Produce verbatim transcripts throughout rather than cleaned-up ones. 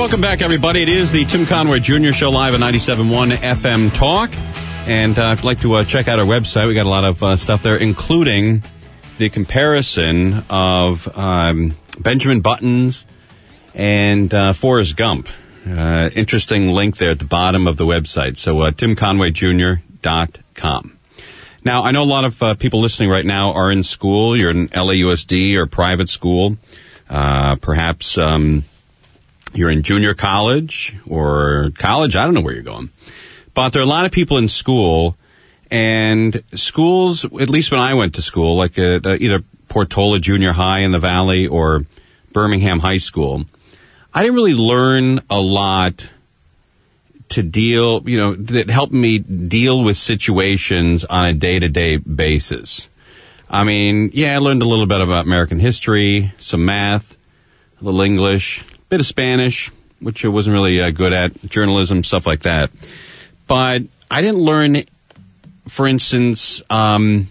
Welcome back, everybody. It is the Tim Conway Junior Show live at ninety-seven point one F M Talk. And uh, if you'd like to uh, check out our website, we got a lot of uh, stuff there, including the comparison of um, Benjamin Buttons and uh, Forrest Gump. Uh, interesting link there at the bottom of the website. So uh, tim conway junior dot com. Now, I know a lot of uh, people listening right now are in school. You're in L A U S D or private school. Uh, perhaps um, you're in junior college or college. I don't know where you're going. But there are a lot of people in school, and schools, at least when I went to school, like uh, either Portola Junior High in the Valley or Birmingham High School, I didn't really learn a lot to deal, you know, that helped me deal with situations on a day-to-day basis. I mean, yeah, I learned a little bit about American history, some math, a little English, a bit of Spanish, which I wasn't really uh, good at, journalism, stuff like that. But I didn't learn, for instance, um,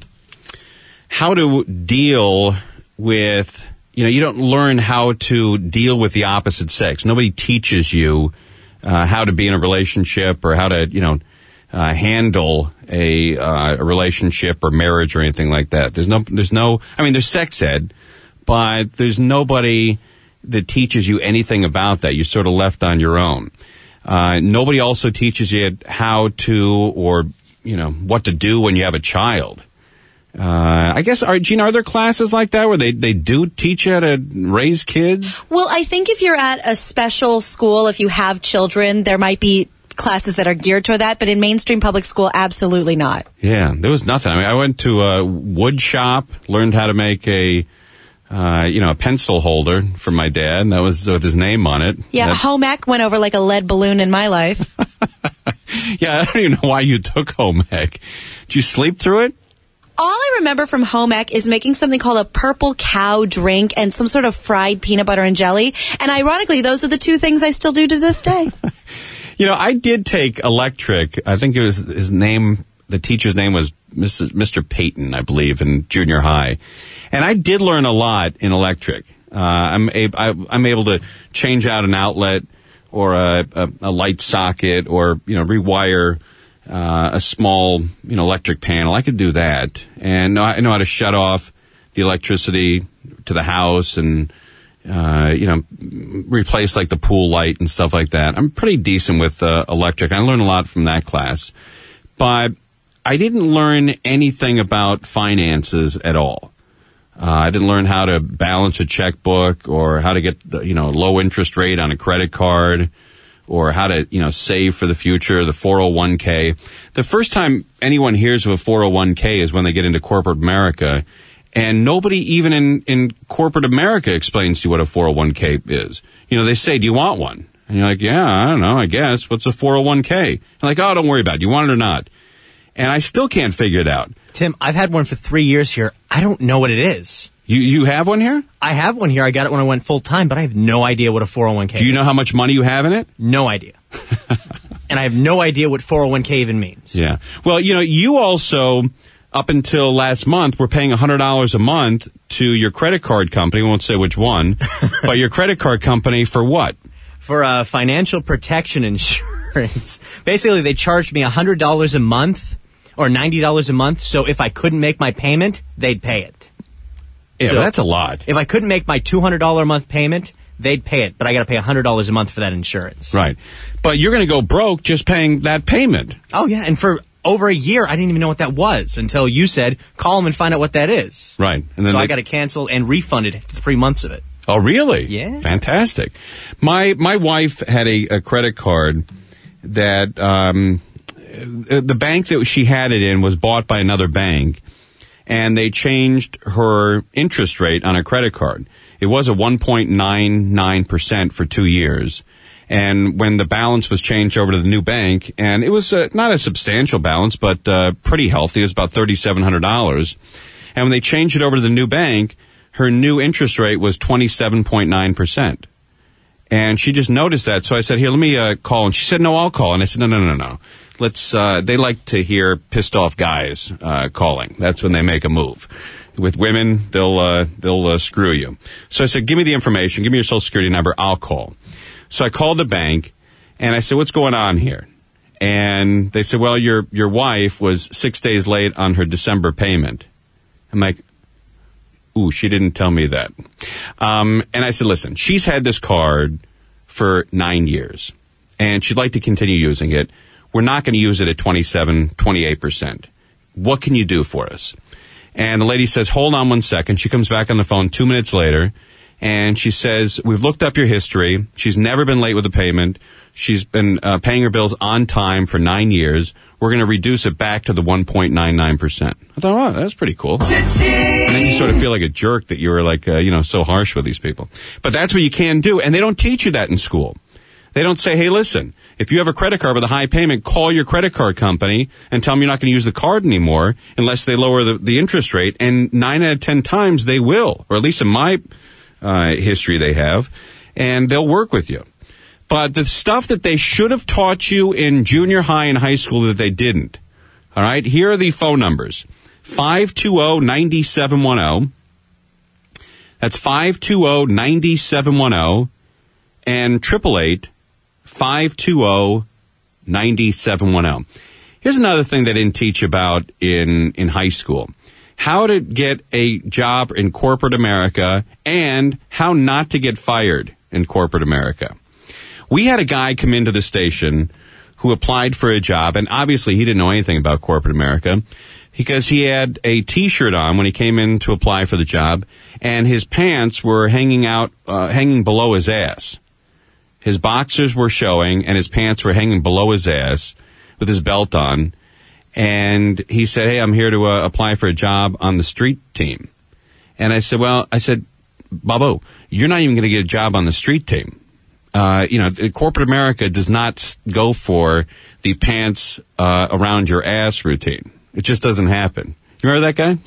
how to deal with, you know, you don't learn how to deal with the opposite sex. Nobody teaches you uh, how to be in a relationship or how to, you know, uh, handle a, uh, a relationship or marriage or anything like that. There's no, there's no, I mean, there's sex ed, but there's nobody that teaches you anything about that. You're sort of left on your own. Uh, nobody also teaches you how to, or, you know, what to do when you have a child. Uh, I guess, are, Gina, are there classes like that where they, they do teach you how to raise kids? Well, I think if you're at a special school, if you have children, there might be classes that are geared toward that, but in mainstream public school, absolutely not. Yeah, there was nothing. I mean, I went to a wood shop, learned how to make a, Uh, you know, a pencil holder from my dad, and that was with his name on it. Yeah, that... home ec went over like a lead balloon in my life. Yeah, I don't even know why you took home ec. Did you sleep through it? All I remember from home ec is making something called a purple cow drink and some sort of fried peanut butter and jelly. And ironically, those are the two things I still do to this day. You know, I did take electric. I think it was his name, the teacher's name was Missus Mister Payton, I believe, in junior high. And I did learn a lot in electric. Uh, I'm, a, I, I'm able to change out an outlet or a, a, a light socket or, you know, rewire uh, a small, you know, electric panel. I could do that. And I know how to shut off the electricity to the house and, uh, you know, replace like the pool light and stuff like that. I'm pretty decent with uh, electric. I learned a lot from that class. But I didn't learn anything about finances at all. Uh, I didn't learn how to balance a checkbook or how to get the, you know, low interest rate on a credit card or how to, you know, save for the future, the four oh one k. The first time anyone hears of a four oh one k is when they get into corporate America, and nobody even in, in corporate America explains to you what a four oh one k is. You know, they say, do you want one? And you're like, yeah, I don't know, I guess. What's a four oh one k? You're like, oh, don't worry about it. Do you want it or not? And I still can't figure it out. Tim, I've had one for three years here. I don't know what it is. You you have one here? I have one here. I got it when I went full-time, but I have no idea what a four oh one k is. Do you know how much money you have in it? No idea. And I have no idea what four oh one k even means. Yeah. Well, you know, you also, up until last month, were paying one hundred dollars a month to your credit card company. We won't say which one. But your credit card company for what? For uh, financial protection insurance. Basically, they charged me one hundred dollars a month. Or ninety dollars a month, so if I couldn't make my payment, they'd pay it. Yeah, so that's a lot. If I couldn't make my two hundred dollars a month payment, they'd pay it, but I got to pay one hundred dollars a month for that insurance. Right. But you're going to go broke just paying that payment. Oh, yeah, and for over a year, I didn't even know what that was until you said, call them and find out what that is. Right. And then so they... I got to cancel and refunded three months of it. Oh, really? Yeah. Fantastic. My my wife had a, a credit card that... Um, the bank that she had it in was bought by another bank, and they changed her interest rate on her credit card. It was a one point nine nine percent for two years. And when the balance was changed over to the new bank, and it was uh, not a substantial balance, but uh, pretty healthy. It was about three thousand seven hundred dollars. And when they changed it over to the new bank, her new interest rate was twenty-seven point nine percent. And she just noticed that. So I said, here, let me uh, call. And she said, no, I'll call. And I said, no, no, no, no. Let's, uh, they like to hear pissed off guys, uh, calling. That's when they make a move. With women, they'll, uh, they'll, uh, screw you. So I said, give me the information. Give me your social security number. I'll call. So I called the bank, and I said, what's going on here? And they said, well, your your wife was six days late on her December payment. I'm like, ooh, she didn't tell me that. Um, and I said, listen, she's had this card for nine years, and she'd like to continue using it. We're not going to use it at twenty-seven, twenty-eight percent. What can you do for us? And the lady says, hold on one second. She comes back on the phone two minutes later, and she says, we've looked up your history. She's never been late with a payment. She's been uh, paying her bills on time for nine years. We're going to reduce it back to the one point nine nine percent. I thought, oh, that's pretty cool. And then you sort of feel like a jerk that you were like, uh, you know, so harsh with these people. But that's what you can do. And they don't teach you that in school. They don't say, hey, listen, if you have a credit card with a high payment, call your credit card company and tell them you're not going to use the card anymore unless they lower the, the interest rate. And nine out of ten times they will, or at least in my uh, history they have, and they'll work with you. But the stuff that they should have taught you in junior high and high school that they didn't, all right, here are the phone numbers. five two zero, nine seven one zero. That's five two zero, nine seven one zero. And triple eight, five two zero, nine seven one zero. Here's another thing they didn't teach about in, in high school. How to get a job in corporate America and how not to get fired in corporate America. We had a guy come into the station who applied for a job, and obviously he didn't know anything about corporate America because he had a T-shirt on when he came in to apply for the job, and his pants were hanging out, uh, hanging below his ass. His boxers were showing, and his pants were hanging below his ass with his belt on. And he said, hey, I'm here to uh, apply for a job on the street team. And I said, well, I said, Bobo, you're not even going to get a job on the street team. Uh, you know, corporate America does not go for the pants uh, around your ass routine. It just doesn't happen. You remember that guy?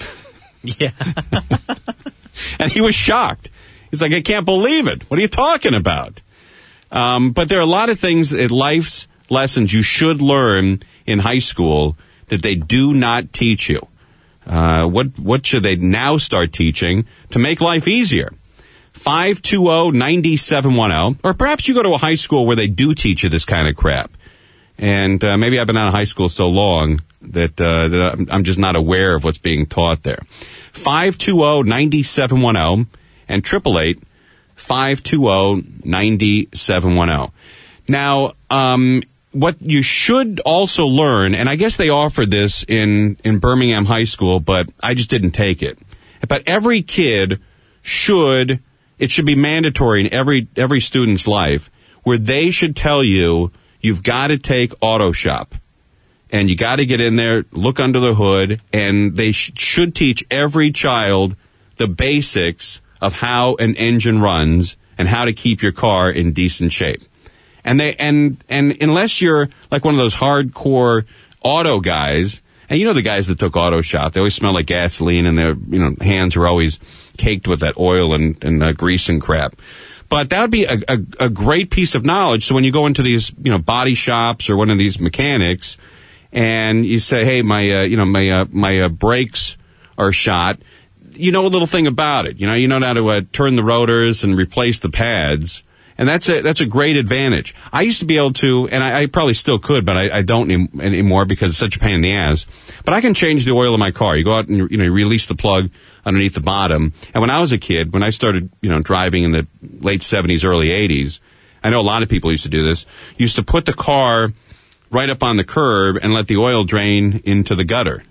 Yeah. And he was shocked. He's like, I can't believe it. What are you talking about? Um, but there are a lot of things, uh, life's lessons you should learn in high school that they do not teach you. Uh, what what should they now start teaching to make life easier? five two zero, nine seven one zero. Or perhaps you go to a high school where they do teach you this kind of crap. And uh, maybe I've been out of high school so long that, uh, that I'm just not aware of what's being taught there. five two zero, nine seven one zero and triple eight, five two zero, nine seven one zero. Now, um, what you should also learn, and I guess they offered this in, in Birmingham High School, but I just didn't take it. But every kid should, it should be mandatory in every every student's life, where they should tell you, you've got to take auto shop. And you got to get in there, look under the hood, and they sh- should teach every child the basics of how an engine runs and how to keep your car in decent shape. And they and and unless you're like one of those hardcore auto guys, and you know the guys that took auto shop, they always smell like gasoline, and their you know hands are always caked with that oil and, and uh, grease and crap. But that would be a, a, a great piece of knowledge. So when you go into these you know body shops or one of these mechanics, and you say, hey, my uh, you know my uh, my uh, brakes are shot, you know a little thing about it. You know you know how to uh, turn the rotors and replace the pads. And that's a that's a great advantage. I used to be able to, and I, I probably still could, but I, I don't any, anymore because it's such a pain in the ass. But I can change the oil in my car. You go out and you know you release the plug underneath the bottom. And when I was a kid, when I started you know driving in the late seventies, early eighties, I know a lot of people used to do this. Used to put the car right up on the curb and let the oil drain into the gutter.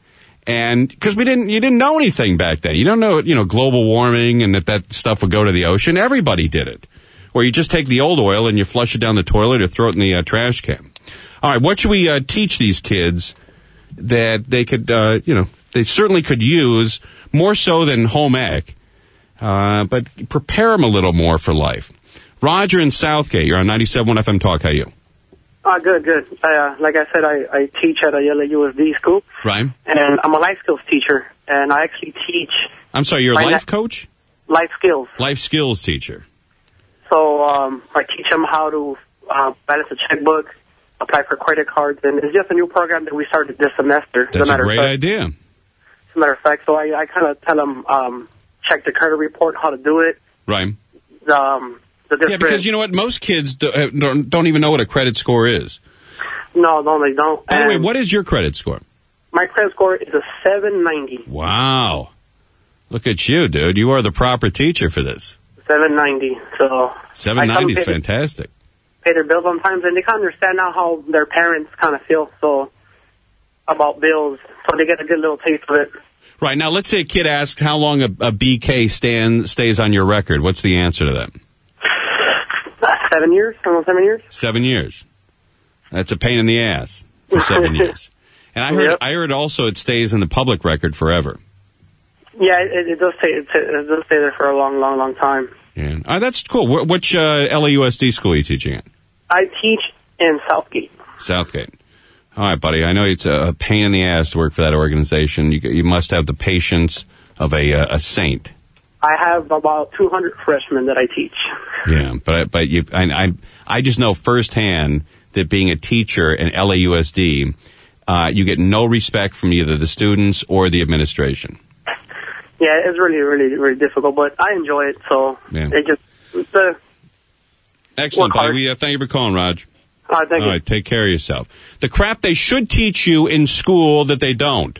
And because we didn't, you didn't know anything back then. You don't know you know global warming and that that stuff would go to the ocean. Everybody did it. Or you just take the old oil and you flush it down the toilet or throw it in the uh, trash can. All right, what should we uh, teach these kids that they could, uh, you know, they certainly could use more so than home ec, uh, but prepare them a little more for life? Roger in Southgate, you're on ninety-seven point one F M Talk. How are you? Uh, good, good. Uh, like I said, I, I teach at a Yale U S D school. Right. And I'm a life skills teacher, and I actually teach... I'm sorry, you're a life coach? Life skills. Life skills teacher. So um, I teach them how to uh, balance a checkbook, apply for credit cards, and it's just a new program that we started this semester. That's a great idea. As a matter of fact, so I, I kind of tell them, um, check the credit report, how to do it. Right. Um, the difference. Yeah, because you know what? Most kids do, uh, don't, don't even know what a credit score is. No, no, they don't. By the way, And what is your credit score? my credit score is a seven ninety. Wow. Look at you, dude. You are the proper teacher for this. seven ninety. So seven ninety is fantastic. Pay their bills on time, and they kind of understand now how their parents kind of feel so about bills, so they get a good little taste of it. Right. Now, let's say a kid asks how long a, a B K stand, stays on your record. What's the answer to that? Uh, seven years? Almost seven years? Seven years. That's a pain in the ass for seven years. And I heard, Yep. I heard also it stays in the public record forever. Yeah, it, it does stay. It, it does stay there for a long, long, long time. Yeah. Oh, that's cool. Wh- which uh, L A U S D school are you teaching at? I teach in Southgate. Southgate. All right, buddy. I know it's a pain in the ass to work for that organization. You, you must have the patience of a, uh, a saint. I have about two hundred freshmen that I teach. Yeah, but but you, I, I I just know firsthand that being a teacher in L A U S D, uh, you get no respect from either the students or the administration. Yeah, it's really, really, really difficult, but I enjoy it. So Yeah. it just it's a Excellent, Work buddy. hard. We uh, thank you for calling, Raj. All right, thank All you. right, take care of yourself. The crap they should teach you in school that they don't.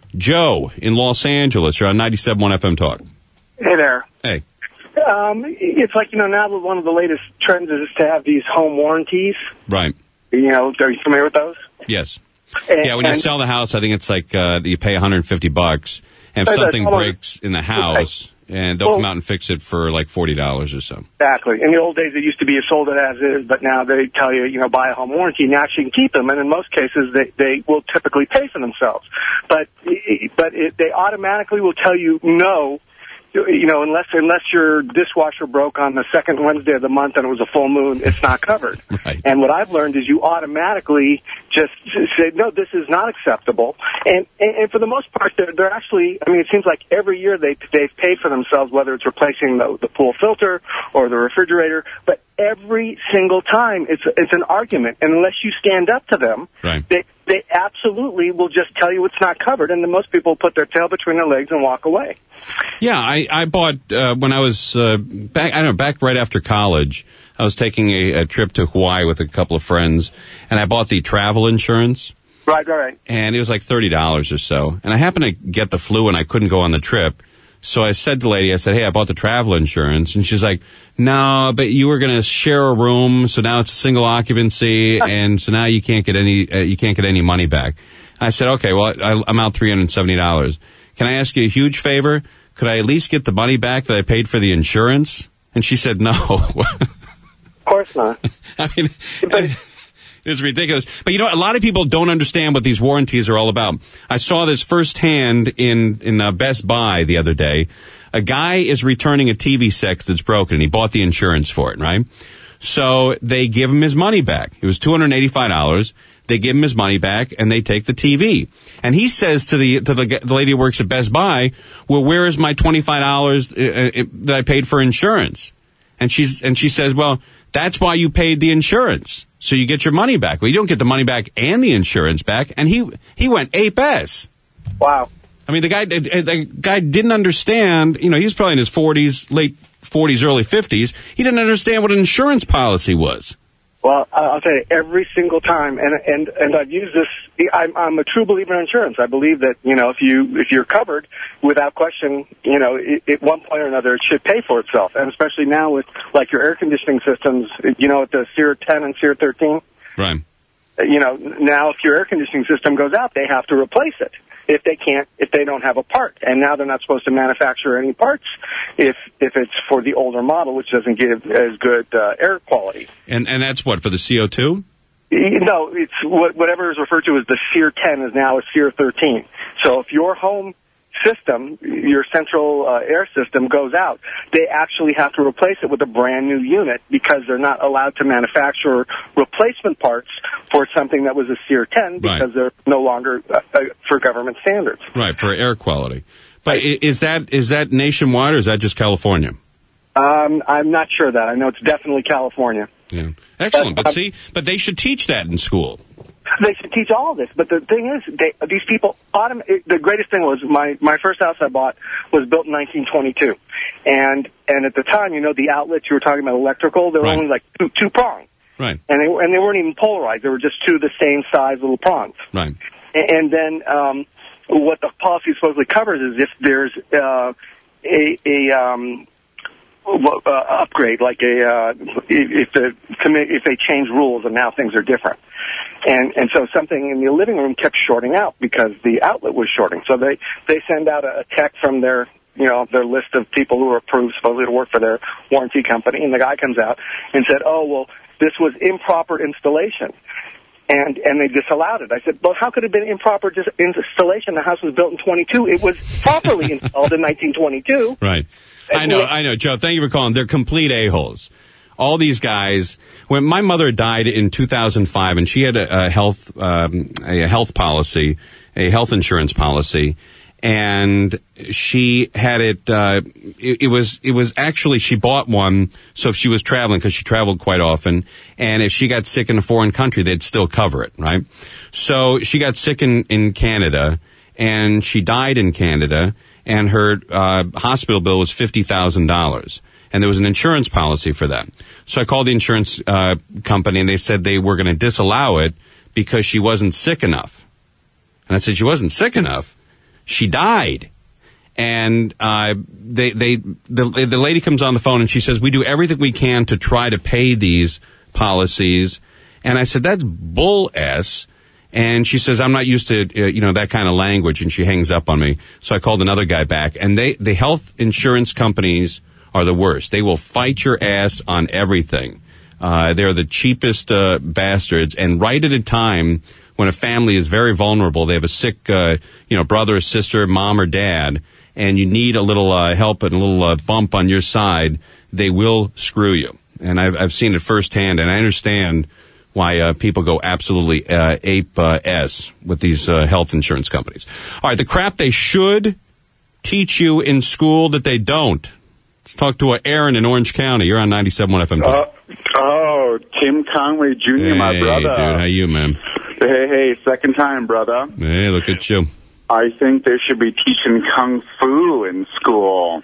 Joe in Los Angeles, you're on ninety-seven point one F M Talk. Hey there. Hey. Um, it's like, you know, now one of the latest trends is to have these home warranties. Right. You know, are you familiar with those? Yes. And, Yeah, when you and- sell the house, I think it's like uh, you pay one hundred fifty bucks, and if That's something almost- breaks in the house, and they'll Well- come out and fix it for like forty dollars or so. Exactly. In the old days, it used to be you sold it as is, but now they tell you, you know, buy a home warranty, and you actually can keep them. And in most cases, they, they will typically pay for themselves. But but it, they automatically will tell you no. You know, unless unless your dishwasher broke on the second Wednesday of the month and it was a full moon, it's not covered. Right. And what I've learned is you automatically just say, no, this is not acceptable. And and, and for the most part, they're, they're actually, I mean, it seems like every year they, they've paid for themselves, whether it's replacing the, the pool filter or the refrigerator. But every single time, it's it's an argument. And unless you stand up to them, Right. they they absolutely will just tell you it's not covered. And then most people put their tail between their legs and walk away. Yeah, I, I bought, uh, when I was uh, back, I don't know, back right after college, I was taking a, a trip to Hawaii with a couple of friends, and I bought the travel insurance, Right, right, right. and it was like thirty dollars or so. And I happened to get the flu, and I couldn't go on the trip. So I said to the lady, I said, hey, I bought the travel insurance. And she's like, no, but you were going to share a room, so now it's a single occupancy, and so now you can't get any, uh, you can't get any money back. I said, okay, well, I, I'm out three hundred seventy dollars. Can I ask you a huge favor? Could I at least get the money back that I paid for the insurance? And she said, no. Of course not. I mean, it's ridiculous. But you know what? A lot of people don't understand what these warranties are all about. I saw this firsthand in, in uh, Best Buy the other day. A guy is returning a T V set that's broken, and he bought the insurance for it, right? So they give him his money back. It was two hundred eighty-five dollars. They give him his money back, and they take the T V. And he says to the to the, the lady who works at Best Buy, well, where is my twenty-five dollars uh, uh, that I paid for insurance? And she's and she says, well, that's why you paid the insurance, so you get your money back. Well, you don't get the money back and the insurance back. And he he went ape-ass. Wow. I mean, the guy the, the guy didn't understand. You know, he was probably in his forties, late forties, early fifties. He didn't understand what an insurance policy was. Well, I'll tell you, every single time, and and and I've used this. I'm, I'm a true believer in insurance. I believe that, you know, if you if you're covered, without question, you know, it, at one point or another, it should pay for itself. And especially now with like your air conditioning systems, you know, with the SEER ten and SEER thirteen. Right. You know, now if your air conditioning system goes out, they have to replace it. If they can't, if they don't have a part, and now they're not supposed to manufacture any parts if if it's for the older model, which doesn't give as good uh, air quality. And and that's what, for the C O two? No, it's what, whatever is referred to as the SEER ten is now a SEER thirteen. So if your home system, your central uh, air system goes out, they actually have to replace it with a brand new unit because they're not allowed to manufacture replacement parts for something that was a SEER ten because Right. they're no longer uh, uh, for government standards. Right, for air quality. But i is that is that nationwide or is that just California? Um, I'm not sure that. I know it's definitely California. Yeah. Excellent. But see, but they should teach that in school. They should teach all of this. But the thing is, they, these people, autom- the greatest thing was my, my first house I bought was built in nineteen twenty-two. And and at the time, you know, the outlets you were talking about electrical, they were Right. only like two, two prong. Right. And they, and they weren't even polarized. They were just two of the same size little prongs. Right. And, and then um, what the policy supposedly covers is if there's uh, a, a um, uh, upgrade, like a uh, if the if they change rules and now things are different. And and so something in the living room kept shorting out because the outlet was shorting. So they, they send out a, a tech from their, you know, their list of people who are approved supposedly to work for their warranty company, and the guy comes out and said, oh, well, this was improper installation. And and they disallowed it. I said, well, how could it have been improper dis- installation? The house was built in twenty-two. It was properly installed in nineteen twenty-two. Right. I know, I know. Joe, thank you for calling. They're complete a-holes. All these guys. When my mother died in two thousand five, and she had a, a health um, a health policy, a health insurance policy, and she had it, uh, it. It was it was actually she bought one, so if she was traveling, because she traveled quite often, and if she got sick in a foreign country, they'd still cover it, right? So she got sick in in Canada, and she died in Canada, and her uh, hospital bill was fifty thousand dollars. And there was an insurance policy for that. So I called the insurance uh, company, and they said they were going to disallow it because she wasn't sick enough. And I said, she wasn't sick enough. She died. And uh, they, they, the, the lady comes on the phone, and she says, we do everything we can to try to pay these policies. And I said, that's bull S. And she says, I'm not used to, uh, you know, that kind of language. And she hangs up on me. So I called another guy back. And they, the health insurance companies are the worst. They will fight your ass on everything. Uh, they're the cheapest uh, bastards. And right at a time when a family is very vulnerable, they have a sick, uh, you know, brother or sister, mom or dad, and you need a little uh, help and a little uh, bump on your side, they will screw you. And I've, I've seen it firsthand, and I understand why uh, people go absolutely uh, ape uh, S with these uh, health insurance companies. All right, the crap they should teach you in school that they don't. Let's talk to uh, Aaron in Orange County. You're on ninety-seven point one F M. Uh, oh, Tim Conway Junior, hey, my brother. Dude, how you, man? Hey, hey, second time, brother. Hey, look at you. I think they should be teaching Kung Fu in school.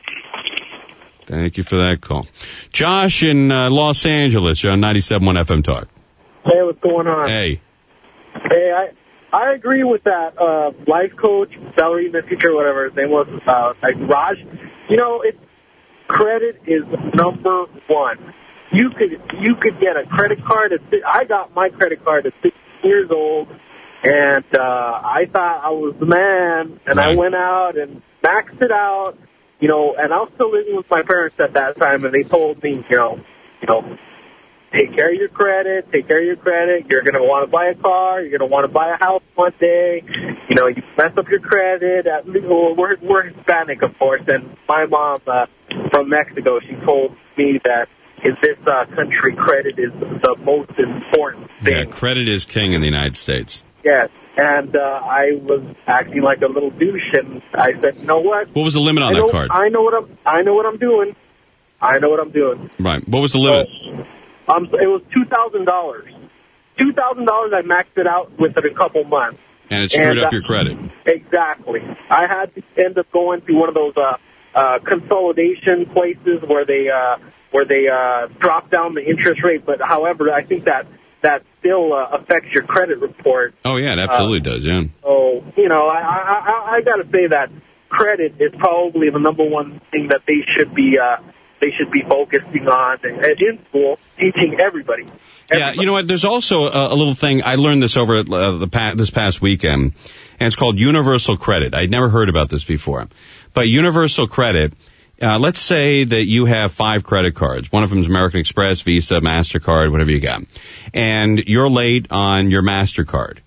Thank you for that call. Josh in uh, Los Angeles. You're on ninety-seven point one F M Talk. Hey, what's going on? Hey. Hey, I I agree with that uh, life coach, Valerie in the future, whatever his name was, uh, like Raj. You know, it's credit is number one. You could you could get a credit card at six, I got my credit card at six years old, and uh, I thought I was the man, and Right. I went out and maxed it out, you know, and I was still living with my parents at that time, and they told me, you know, you know, take care of your credit, take care of your credit. You're going to want to buy a car. You're going to want to buy a house one day. You know, you mess up your credit. At, well, we're, we're Hispanic, of course, and my mom uh, from Mexico, she told me that in this uh, country, credit is the most important Yeah, thing. credit is king in the United States. Yes, and uh, I was acting like a little douche, and I said, you know what? What was the limit on I know, that card? I know what I'm. I know what I'm doing. I know what I'm doing. Right. What was the limit? So, um, it was two thousand dollars. Two thousand dollars. I maxed it out within a couple months. And it screwed and, up uh, your credit. Exactly. I had to end up going to one of those uh, uh, consolidation places where they uh, where they uh, drop down the interest rate. But however, I think that that still uh, affects your credit report. Oh, yeah, it absolutely uh, does, yeah. So, you know, I, I, I, I got to say that credit is probably the number one thing that they should be uh, they should be focusing on in school, teaching everybody. everybody. Yeah, you know what? There's also a, a little thing. I learned this over at, uh, the pa- this past weekend, and it's called Universal Credit. I'd never heard about this before. But Universal Credit, uh, let's say that you have five credit cards. One of them is American Express, Visa, MasterCard, whatever you got. And you're late on your MasterCard.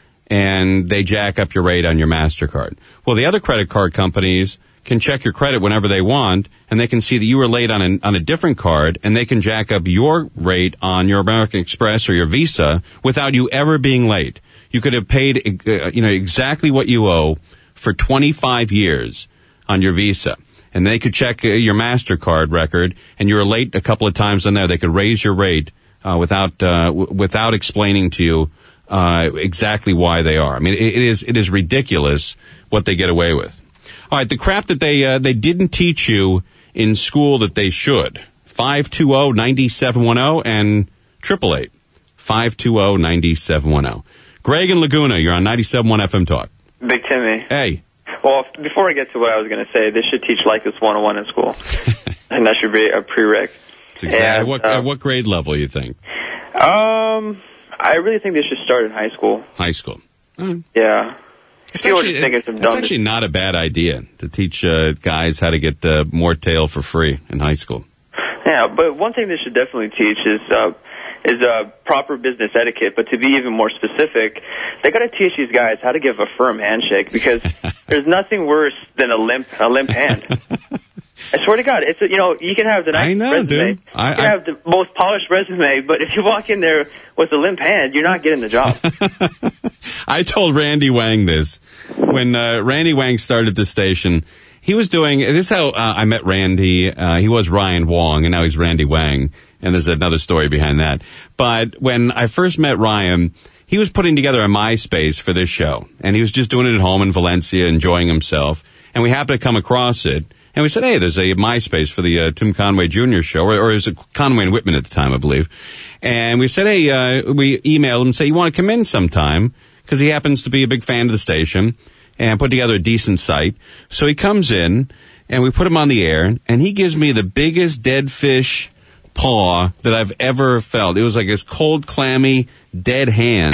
And they jack up your rate on your MasterCard. Well, the other credit card companies can check your credit whenever they want, and they can see that you were late on, an, on a different card, and they can jack up your rate on your American Express or your Visa without you ever being late. You could have paid, uh, you know, exactly what you owe for twenty-five years on your Visa. And they could check uh, your MasterCard record, and you were late a couple of times on there. They could raise your rate uh, without uh, w- without explaining to you uh, exactly why they are. I mean, it, it is it is ridiculous what they get away with. All right, the crap that they uh, they didn't teach you in school that they should. five two zero, nine seven one zero and triple eight five two zero, nine seven one zero. Greg in Laguna, you're on ninety-seven point one F M Talk. Big Timmy. Hey. Well, before I get to what I was going to say, they should teach Lycus one oh one in school. And that should be a prereq. It's exactly. And, at, what, uh, at what grade level you think? Um, I really think they should start in high school. High school. Mm. Yeah. It's actually, it, it's actually not a bad idea to teach uh, guys how to get uh, more tail for free in high school. Yeah, but one thing they should definitely teach is uh, is uh, proper business etiquette. But to be even more specific, they got to teach these guys how to give a firm handshake, because there's nothing worse than a limp a limp hand. I swear to God, it's a, you know you can have the nice I know, resume, dude. I, you can I... have the most polished resume, but if you walk in there with a limp hand, you're not getting the job. I told Randy Wang this when uh, Randy Wang started the station. He was doing, this is how uh, I met Randy. Uh, he was Ryan Wong, and now he's Randy Wang, and there's another story behind that. But when I first met Ryan, he was putting together a MySpace for this show, and he was just doing it at home in Valencia, enjoying himself, and we happened to come across it, and we said, hey, there's a MySpace for the uh, Tim Conway Junior show, or, or is it Conway and Whitman at the time, I believe. And we said, hey, uh, we emailed him and said, you want to come in sometime? Because he happens to be a big fan of the station and put together a decent site. So he comes in, and we put him on the air, and he gives me the biggest dead fish paw that I've ever felt. It was like this cold, clammy, dead hand.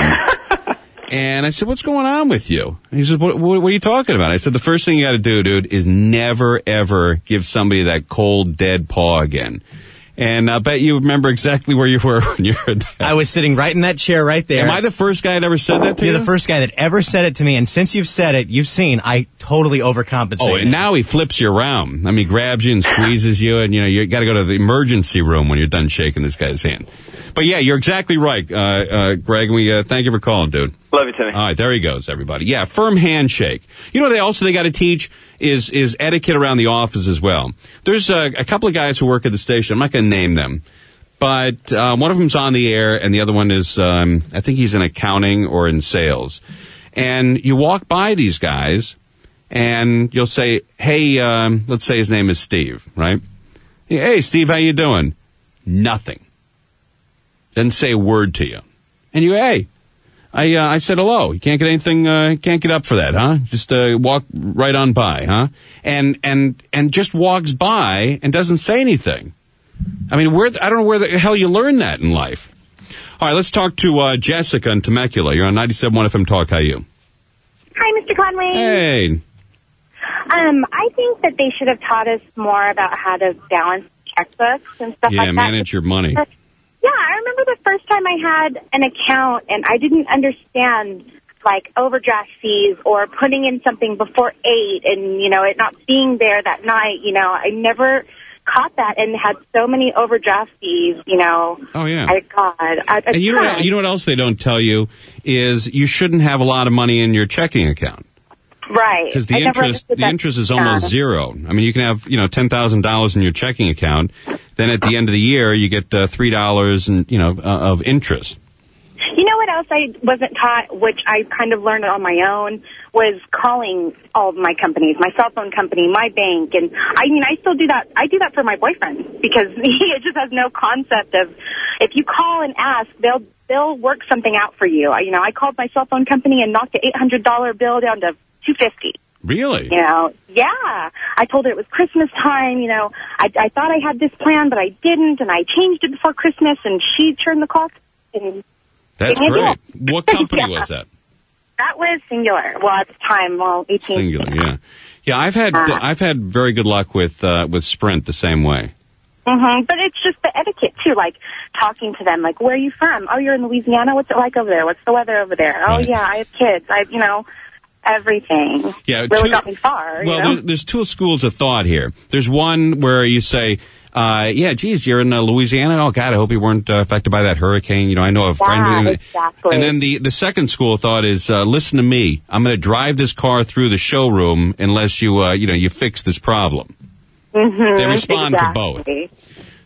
And I said, what's going on with you? And he said, what, what, what are you talking about? I said, the first thing you got to do, dude, is never, ever give somebody that cold, dead paw again. And I bet you remember exactly where you were when you heard that. I was sitting right in that chair right there. Am I the first guy that ever said that to You're you? the first guy that ever said it to me, and since you've said it, you've seen I totally overcompensate. Oh, and now he flips you around. I mean, he grabs you and squeezes you, and, you know, you got to go to the emergency room when you're done shaking this guy's hand. But, yeah, you're exactly right, uh, uh, Greg. We uh, thank you for calling, dude. Love you, Timmy. All right, there he goes, everybody. Yeah, firm handshake. You know, they also they got to teach is is etiquette around the office as well. There's uh, a couple of guys who work at the station. I'm not going to name them. But uh, one of them's on the air, and the other one is, um, I think he's in accounting or in sales. And you walk by these guys, and you'll say, hey, um, let's say his name is Steve, right? Hey, Steve, how you doing? Nothing. Doesn't say a word to you. And you, hey, I uh, I said hello. You can't get anything, uh, can't get up for that, huh? Just uh, walk right on by, huh? And, and, and just walks by and doesn't say anything. I mean, where I don't know where the hell you learn that in life. All right, let's talk to uh, Jessica in Temecula. You're on ninety-seven point one F M Talk. How are you? Hi, Mister Conway. Hey. Um, I think that they should have taught us more about how to balance checkbooks and stuff yeah, like that. Yeah, manage your money. Yeah, I remember the first time I had an account and I didn't understand, like, overdraft fees or putting in something before eight and, you know, it not being there that night. You know, I never caught that and had so many overdraft fees, you know. Oh, yeah. I, God. I, and you know, what, you know what else they don't tell you is you shouldn't have a lot of money in your checking account. Right. Because the I interest the interest is almost yeah. zero. I mean, you can have, you know, ten thousand dollars in your checking account. Then at the end of the year, you get uh, three dollars and, you know, uh, of interest. You know what else I wasn't taught, which I kind of learned on my own, was calling all of my companies, my cell phone company, my bank. And I mean, I still do that. I do that for my boyfriend because he just has no concept of, if you call and ask, they'll they'll work something out for you. I, you know, I called my cell phone company and knocked the eight hundred dollars bill down to two hundred fifty dollars. Really? You know, yeah. I told her it was Christmas time. You know, I, I thought I had this plan, but I didn't, and I changed it before Christmas, and she turned the call. And That's great. What company yeah. was that? That was Singular. Well, at the time, well, eighteen. Singular, yeah, yeah. I've had uh, I've had very good luck with uh, with Sprint the same way. Mm-hmm. But it's just the etiquette too, like talking to them, like, where are you from? Oh, you're in Louisiana. What's it like over there? What's the weather over there? Right. Oh, yeah, I have kids. I, you know. Everything. Yeah, really two, got me far. Well, you know? there's, there's two schools of thought here. There's one where you say, uh, yeah, geez, you're in uh, Louisiana. Oh, God, I hope you weren't uh, affected by that hurricane. You know, I know a friend. Yeah, exactly. And then the, the second school of thought is, uh, listen to me. I'm going to drive this car through the showroom unless you, uh, you know, you fix this problem. Mm-hmm, they respond exactly. to both.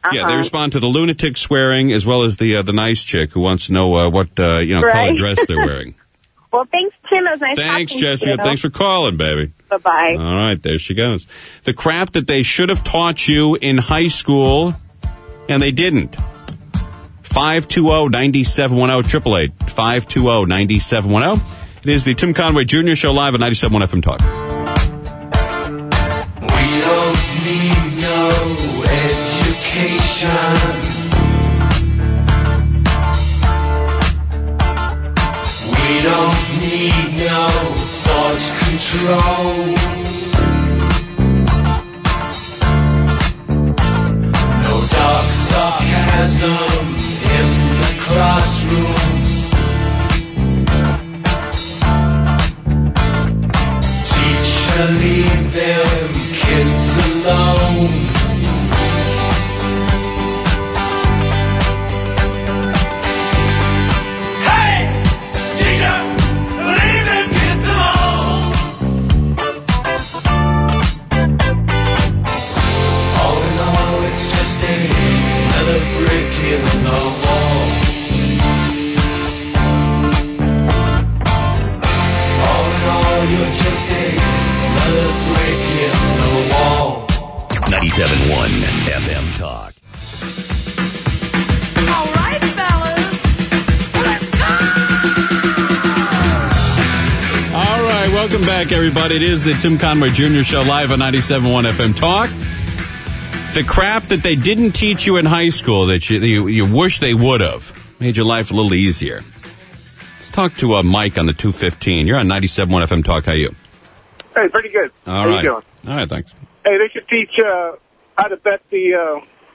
Yeah, they respond to the lunatic swearing as well as the uh, the nice chick who wants to know uh, what uh, you know Right. color dress they're wearing. Well, thanks, Tim. It was nice Thanks, talking Jessica. to you. Thanks for calling, baby. Bye-bye. All right, there she goes. The crap that they should have taught you in high school, and they didn't. five two zero, nine seven one zero, eight eight eight, five two zero, nine seven one zero. It is the Tim Conway Junior Show live at ninety-seven point one F M Talk. We don't need no education. We don't need no thought control. No dark sarcasm in the classroom. Teacher, leave them kids alone. Hey, teacher, leave them kids alone. All in all, it's just another brick in the wall. All in all, you're just another brick in the wall. ninety-seven point one F M Talk. All right, fellas, let's go. All right, welcome back, everybody. It is the Tim Conway Junior Show live on ninety-seven point one F M Talk. The crap that they didn't teach you in high school that you you, you wish they would have made your life a little easier. Let's talk to uh, Mike on the two fifteen. You're on ninety-seven point one F M Talk. How are you? Hey, pretty good. All How right. you doing? All right, thanks. Hey, they should teach uh, how to bet the uh,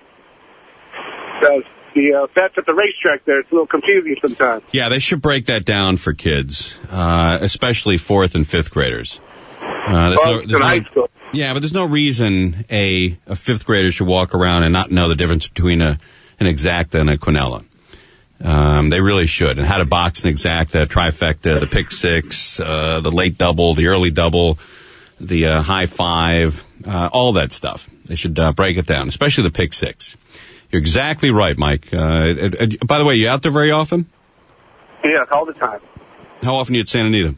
the, the uh, bets at the racetrack there. It's a little confusing sometimes. Yeah, they should break that down for kids, uh, especially fourth and fifth graders. Uh, there's Well, no, it's there's in no- high school. Yeah, but there's no reason a, a fifth grader should walk around and not know the difference between a, an exacta and a quinella. Um, they really should. And how to box an exacta, trifecta, the pick six, uh, the late double, the early double, the uh, high five, uh, all that stuff. They should uh, break it down, especially the pick six. You're exactly right, Mike. Uh, it, it, by the way, you out there very often? Yeah, all the time. How often are you at Santa Anita?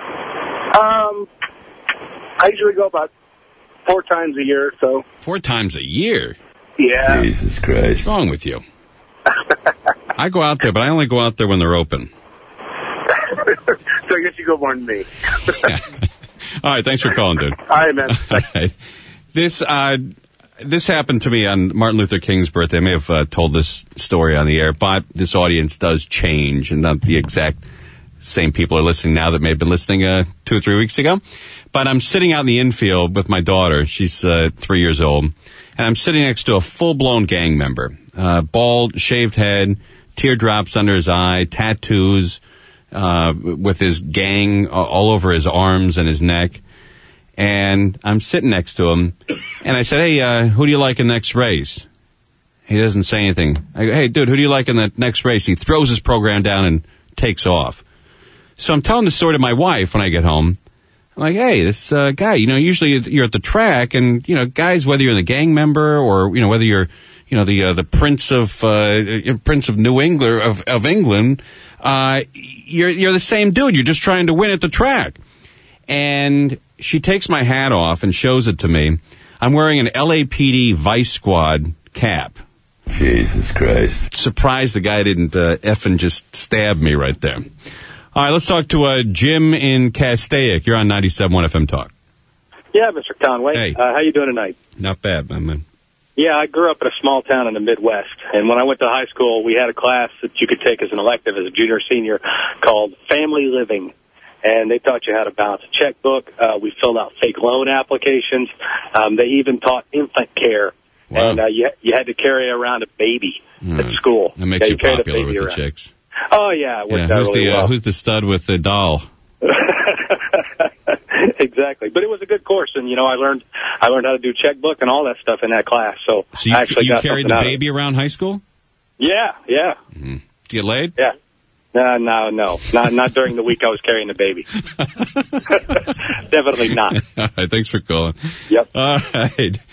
Um, I usually go about four times a year or so. Four times a year? Yeah. Jesus Christ. What's wrong with you? I go out there, but I only go out there when they're open. So I guess you go more than me. All right, thanks for calling, dude. All right, man. All right. This, uh, this happened to me on Martin Luther King's birthday. I may have uh, told this story on the air, but this audience does change, and not the exact same people are listening now that may have been listening uh, two or three weeks ago. But I'm sitting out in the infield with my daughter. She's uh, three years old. And I'm sitting next to a full-blown gang member. Uh, bald, shaved head, teardrops under his eye, tattoos, uh, with his gang all over his arms and his neck. And I'm sitting next to him. And I said, hey, uh, who do you like in the next race? He doesn't say anything. I go, hey, dude, who do you like in the next race? He throws his program down and takes off. So I'm telling the story to my wife when I get home. I'm like, hey, this uh, guy, you know, usually you're at the track, and, you know, guys, whether you're the gang member or, you know, whether you're, you know, the uh, the Prince of uh, Prince of New England of, of England, uh, you're you're the same dude. You're just trying to win at the track. And she takes my hat off and shows it to me. I'm wearing an L A P D Vice Squad cap. Jesus Christ. Surprised the guy didn't uh, effing just stab me right there. All right, let's talk to uh, Jim in Castaic. You're on ninety-seven point one F M Talk. Yeah, Mister Conway. Hey. Uh, how you doing tonight? Not bad, my man. Yeah, I grew up in a small town in the Midwest, and when I went to high school, we had a class that you could take as an elective as a junior or senior called Family Living. And they taught you how to balance a checkbook. Uh, we filled out fake loan applications. Um, they even taught infant care. Wow. And uh, you, you had to carry around a baby Mm. at school. That makes Yeah, you carried a popular baby with the around. chicks. Oh, yeah, it worked Yeah, out who's really the uh, well. who's the stud with the doll? Exactly, but it was a good course, and you know, I learned I learned how to do checkbook and all that stuff in that class. So, So you, I actually you got carried something the out of baby around high school? it. Yeah, yeah, Mm-hmm. Do you get laid? yeah. No, no, no, not not during the week I was carrying the baby. Definitely not. All right, thanks for calling. Yep. All right.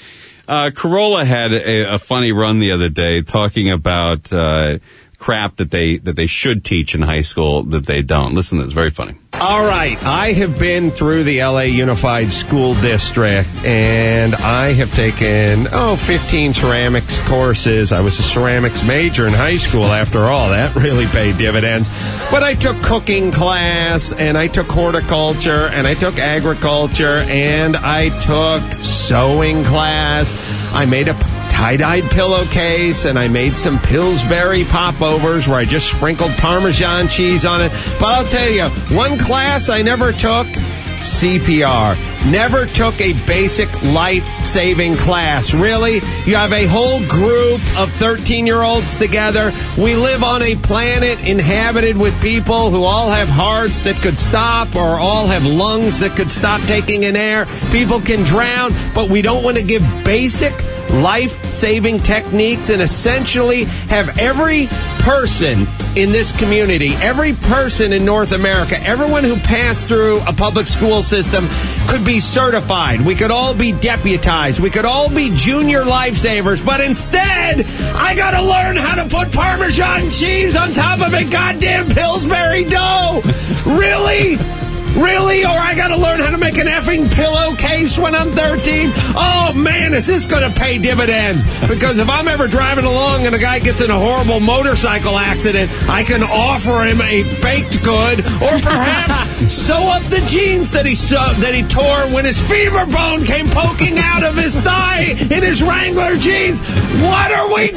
Uh, Corolla had a, a funny run the other day talking about uh, crap that they that they should teach in high school that they don't. Listen to this. Very funny. All right. I have been through the L A Unified School District, and I have taken, oh, fifteen ceramics courses. I was a ceramics major in high school, after all. That really paid dividends. But I took cooking class, and I took horticulture, and I took agriculture, and I took sewing class. I made a tie-dyed pillowcase, and I made some Pillsbury popovers where I just sprinkled Parmesan cheese on it. But I'll tell you, one class I never took, C P R. Never took a basic life-saving class. Really? You have a whole group of thirteen-year-olds together. We live on a planet inhabited with people who all have hearts that could stop or all have lungs that could stop taking in air. People can drown, but we don't want to give basic life-saving techniques and essentially have every person in this community, every person in North America, everyone who passed through a public school system could be certified. We could all be deputized. We could all be junior lifesavers. But instead, I got to learn how to put Parmesan cheese on top of a goddamn Pillsbury dough. Really? Really? Or I gotta learn how to make an effing pillowcase when I'm thirteen? Oh, man, is this gonna pay dividends? Because if I'm ever driving along and a guy gets in a horrible motorcycle accident, I can offer him a baked good, or perhaps sew up the jeans that he sew, that he tore when his femur bone came poking out of his thigh in his Wrangler jeans. What are we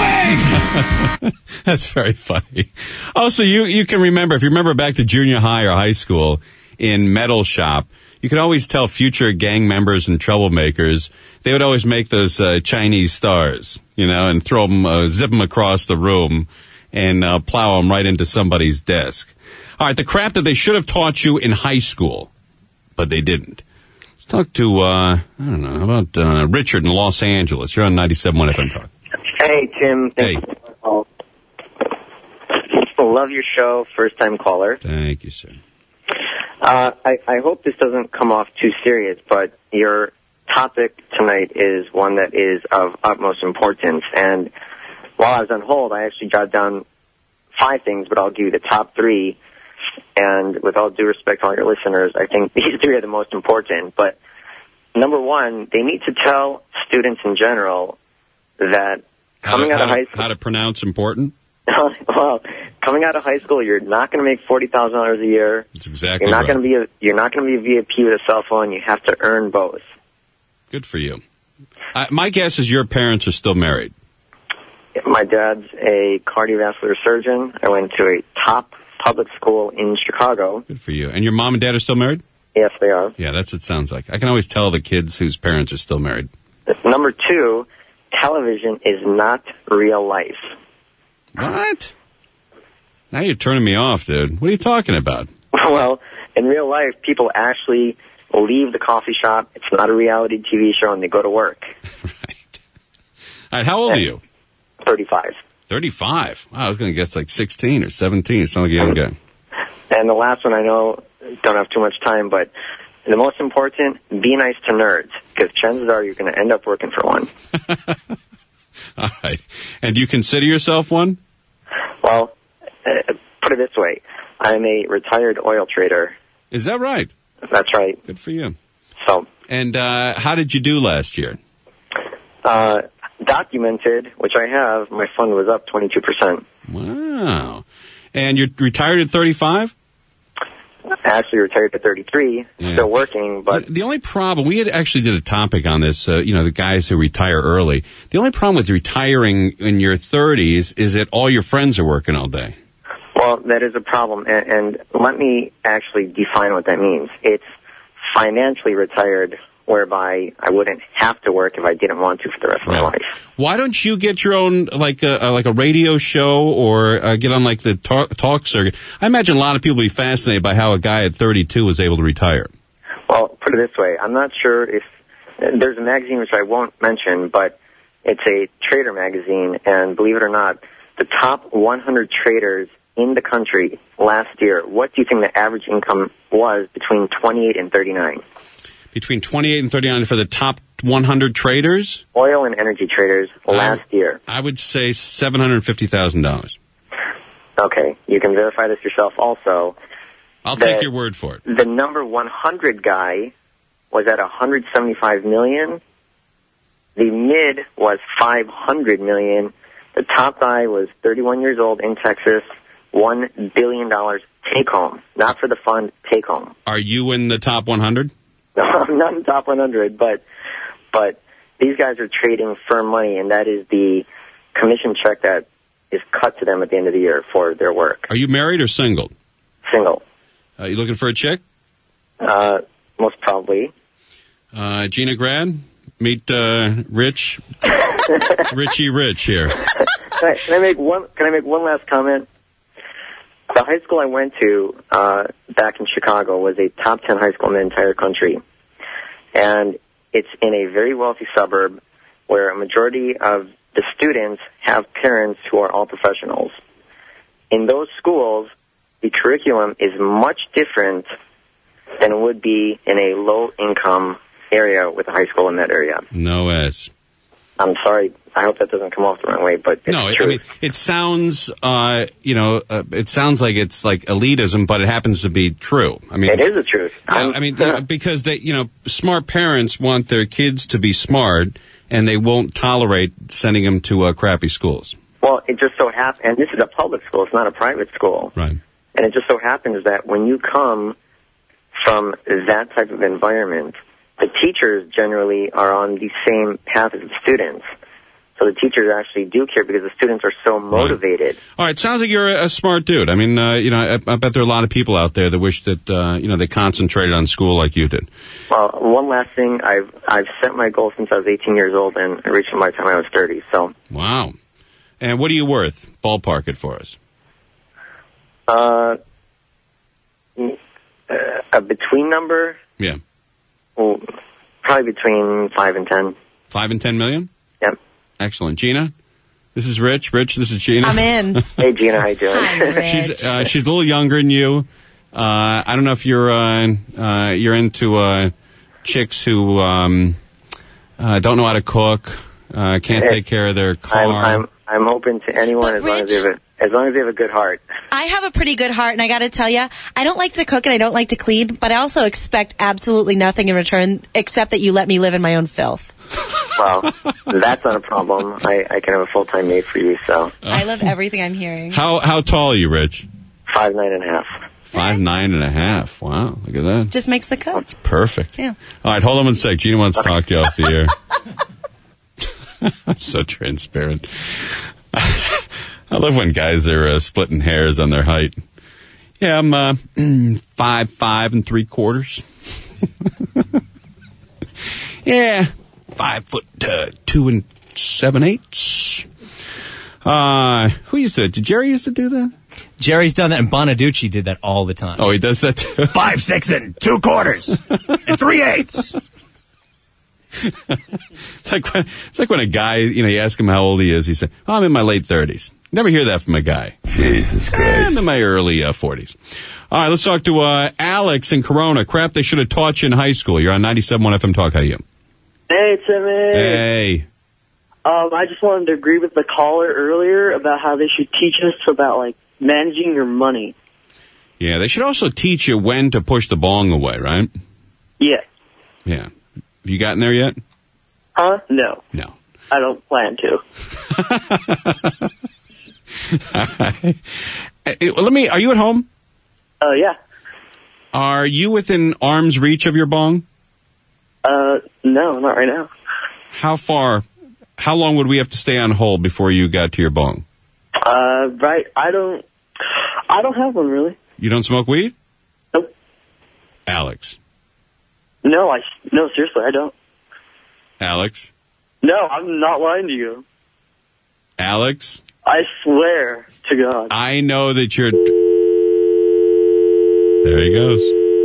doing? That's very funny. Also, you, you can remember, if you remember back to junior high or high school, in metal shop, you could always tell future gang members and troublemakers. They would always make those uh, Chinese stars, you know, and throw them, uh, zip them across the room and uh, plow them right into somebody's desk. All right, the crap that they should have taught you in high school, but they didn't. Let's talk to, uh, I don't know, how about uh, Richard in Los Angeles. You're on ninety-seven point one F M Talk. Hey, Tim. Hey. Love your show. First-time caller. Thank you, sir. Uh, I, I hope this doesn't come off too serious, but your topic tonight is one that is of utmost importance. And while I was on hold, I actually jotted down five things, but I'll give you the top three. And with all due respect to all your listeners, I think these three are the most important. But number one, they need to tell students in general that coming how to, out of how high to, school... How to pronounce important? Well, coming out of high school, you're not going to make forty thousand dollars a year. That's exactly You're not right. going to be a, you're not going to be a V I P with a cell phone. You have to earn both. Good for you. Uh, my guess is your parents are still married. My dad's a cardiovascular surgeon. I went to a top public school in Chicago. Good for you. And your mom and dad are still married? Yes, they are. Yeah, that's what it sounds like. I can always tell the kids whose parents are still married. Number two, television is not real life. What? Now you're turning me off, dude. What are you talking about? Well, in real life, people actually leave the coffee shop. It's not a reality T V show, and they go to work. Right. All right, how old and are you? thirty-five. thirty-five. Wow, I was going to guess like sixteen or seventeen. You sound like a young guy. And the last one, I know, don't have too much time, but the most important, be nice to nerds, because chances are you're going to end up working for one. All right. And do you consider yourself one? Well, uh, put it this way. I'm a retired oil trader. Is that right? That's right. Good for you. So. And uh, how did you do last year? Uh, documented, which I have, my fund was up twenty-two percent. Wow. And you're retired at thirty-five? Actually retired at thirty-three, yeah. Still working, but... The only problem, we had actually did a topic on this, uh, you know, the guys who retire early. The only problem with retiring in your thirties is that all your friends are working all day. Well, that is a problem, and, and let me actually define what that means. It's financially retired, whereby I wouldn't have to work if I didn't want to for the rest of my life. Why don't you get your own, like a, like a radio show or uh, get on like the talk, talk circuit? I imagine a lot of people would be fascinated by how a guy at thirty-two was able to retire. Well, put it this way. I'm not sure if there's a magazine which I won't mention, but it's a trader magazine, and believe it or not, the top one hundred traders in the country last year, what do you think the average income was between twenty-eight and thirty-nine? Between twenty-eight and thirty-nine for the top top one hundred traders? Oil and energy traders last I, year. I would say seven hundred fifty thousand dollars. Okay, you can verify this yourself also. I'll the, take your word for it. The number one hundred guy was at one hundred seventy-five million dollars. The mid was five hundred million dollars. The top guy was thirty-one years old in Texas, one billion dollars take home. Not for the fund, take home. Are you in the top one hundred? No, I'm not in the top one hundred, but but these guys are trading firm money, and that is the commission check that is cut to them at the end of the year for their work. Are you married or single? Single. Are you looking for a chick? Uh, most probably. Uh, Gina Grad? Meet uh, Rich, Richie Rich here. Can I, can I make one? Can I make one last comment? The high school I went to uh, back in Chicago was a top ten high school in the entire country, and it's in a very wealthy suburb where a majority of the students have parents who are all professionals. In those schools, the curriculum is much different than it would be in a low-income area with a high school in that area. No S. I'm sorry. I hope that doesn't come off the wrong way, but it's no, true. I mean, it sounds, uh, you know, uh, it sounds like it's like elitism, but it happens to be true. I mean, it is the truth. Yeah, I mean, you know, because they, you know, smart parents want their kids to be smart, and they won't tolerate sending them to uh, crappy schools. Well, it just so happens, and this is a public school, it's not a private school. Right. And it just so happens that when you come from that type of environment, the teachers generally are on the same path as the students. So the teachers actually do care because the students are so motivated. Right. All right, sounds like you're a, a smart dude. I mean, uh, you know, I, I bet there are a lot of people out there that wish that, uh, you know, they concentrated on school like you did. Well, one last thing, I've I've set my goal since I was eighteen years old, and I reached it by the time I was thirty. So. Wow. And what are you worth? Ballpark it for us. Uh, a between number? Yeah. Well, probably between five and ten. Five and ten million? Yep. Excellent. Gina? This is Rich. Rich, this is Gina. I'm in. Hey, Gina, how you doing? Hi, Rich. she's uh, she's a little younger than you. Uh, I don't know if you're uh, uh, you're into uh, chicks who um, uh, don't know how to cook, uh, can't take care of their car. I'm I'm, I'm open to anyone But as long as Rich- they have a as long as they have a good heart. I have a pretty good heart, and I got to tell you, I don't like to cook and I don't like to clean, but I also expect absolutely nothing in return except that you let me live in my own filth. Well, that's not a problem. I, I can have a full-time maid for you, so. I love everything I'm hearing. How how tall are you, Rich? Five, nine and a half. Five, nine and a half. Wow, look at that. Just makes the cut. Perfect. Yeah. All right, hold on one sec. Gina wants to talk to you off the air. So transparent. I love when guys are uh, splitting hairs on their height. Yeah, I'm uh, five, five and three quarters. Yeah, five foot uh, two and seven eighths. Uh, who used to? Did Jerry used to do that? Jerry's done that, and Bonaducci did that all the time. Oh, he does that too? Five, six, and two quarters, and three eighths. It's like when, it's like when a guy, you know, you ask him how old he is, he said, oh, I'm in my late thirties. Never hear that from a guy. Jesus Christ. Eh, I'm in my early uh, forties. All right, let's talk to uh, Alex in Corona. Crap they should have taught you in high school. You're on ninety-seven point one F M Talk. How are you? Hey, Timmy. Hey. Um, I just wanted to agree with the caller earlier about how they should teach us about, like, managing your money. Yeah, they should also teach you when to push the bong away, right? Yeah. Yeah. Have you gotten there yet? Huh? No. No. I don't plan to. Let me, are you at home? Oh, uh, yeah. Are you within arm's reach of your bong? Uh, no, not right now. How far, how long would we have to stay on hold before you got to your bong? Uh, right, I don't, I don't have one, really. You don't smoke weed? Nope. Alex. No, I, no, seriously, I don't. Alex? No, I'm not lying to you. Alex? I swear to God. I know that you're... There he goes.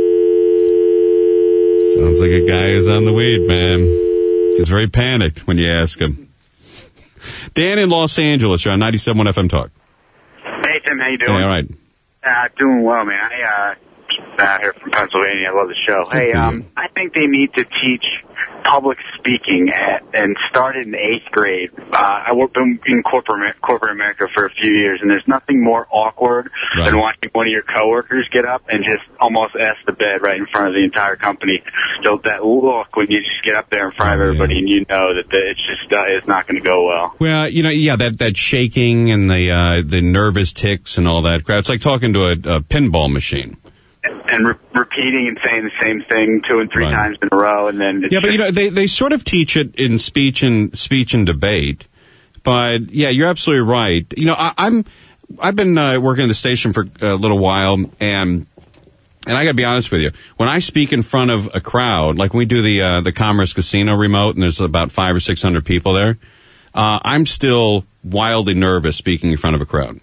Sounds like a guy who's on the weed, man. He's very panicked when you ask him. Dan in Los Angeles, you're on ninety-seven point one F M Talk. Hey, Tim, how you doing? Hey, all right. Uh, doing well, man. I, uh, Matt here from Pennsylvania. I love the show. Good Hey, for um, you. I think they need to teach public speaking at, and start in eighth grade. Uh, I worked in, in corporate corporate America for a few years, and there's nothing more awkward Right. than watching one of your coworkers get up and just almost ass the bed right in front of the entire company. So that look when you just get up there in front of Oh, yeah. everybody and you know that the, it's just uh, it's not going to go well. Well, you know, yeah, that, that shaking and the uh, the nervous tics and all that crap. It's like talking to a, a pinball machine. And re- repeating and saying the same thing two and three Right. times in a row, and then it's Yeah, but just- you know, they, they sort of teach it in speech and speech and debate. But yeah, you're absolutely right. You know, I, I'm I've been uh, working at the station for a little while, and and I got to be honest with you. When I speak in front of a crowd, like when we do the uh, the Commerce Casino remote, and there's about five or six hundred people there, uh, I'm still wildly nervous speaking in front of a crowd.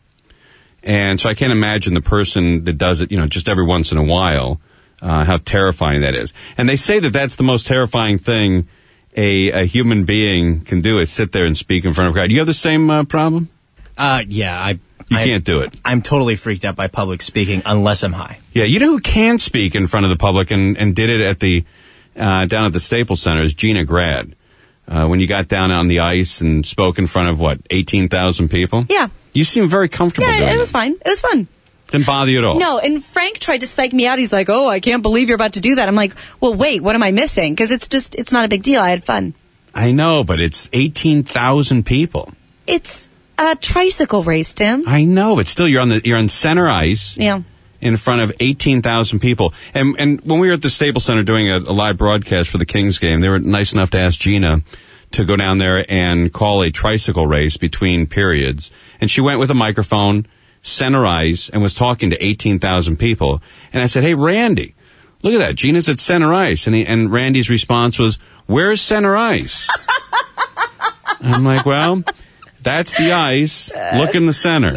And so I can't imagine the person that does it, you know, just every once in a while, uh, how terrifying that is. And they say that that's the most terrifying thing a, a human being can do is sit there and speak in front of a crowd. Do you have the same uh, problem? Uh, yeah, I. You I, can't do it. I'm totally freaked out by public speaking unless I'm high. Yeah, you know who can speak in front of the public and, and did it at the uh, down at the Staples Center is Gina Grad. Uh, when you got down on the ice and spoke in front of, what, eighteen thousand people? Yeah. You seem very comfortable Yeah, doing it was that. fine. It was fun. Didn't bother you at all? No, and Frank tried to psych me out. He's like, oh, I can't believe you're about to do that. I'm like, well, wait, what am I missing? Because it's just, it's not a big deal. I had fun. I know, but it's eighteen thousand people. It's a tricycle race, Tim. I know, but still, you're on the you're on center ice. Yeah. In front of eighteen thousand people. And and when we were at the Staples Center doing a, a live broadcast for the Kings game, they were nice enough to ask Gina to go down there and call a tricycle race between periods. And she went with a microphone, center ice, and was talking to eighteen thousand people. And I said, hey, Randy, look at that. Gina's at center ice. And, he, and Randy's response was, where's center ice? I'm like, well, that's the ice. Look in the center.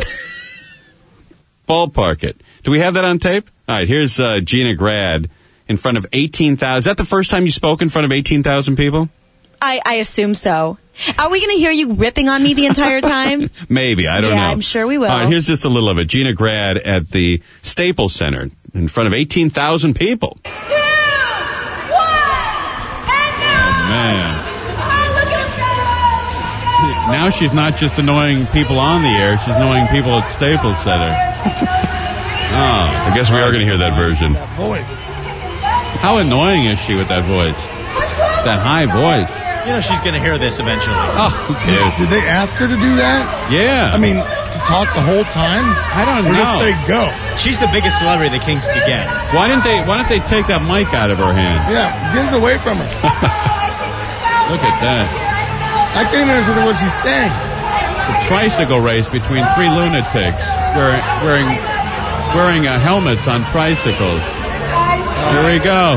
Ballpark it. Do we have that on tape? All right, here's uh, Gina Grad in front of eighteen thousand. Is that the first time you spoke in front of eighteen thousand people? I, I assume so. Are we going to hear you ripping on me the entire time? Maybe. I don't yeah, know. I'm sure we will. All right, here's just a little of it. Gina Grad at the Staples Center in front of eighteen thousand people. Two, one, and Oh, man. Now she's not just annoying people on the air, she's annoying people at Staples Center. Oh, I guess we are going to hear that version. That voice. How annoying is she with that voice? That high voice. You know she's going to hear this eventually. Oh, who cares? Did they ask her to do that? Yeah. I mean, to talk the whole time? I don't or know. just say go? She's the biggest celebrity the Kings could get. Why didn't they? Why didn't they take that mic out of her hand? Yeah, get it away from her. Look at that. I can't understand what she's saying. It's a tricycle race between three lunatics wearing wearing, wearing uh, helmets on tricycles. Here we go.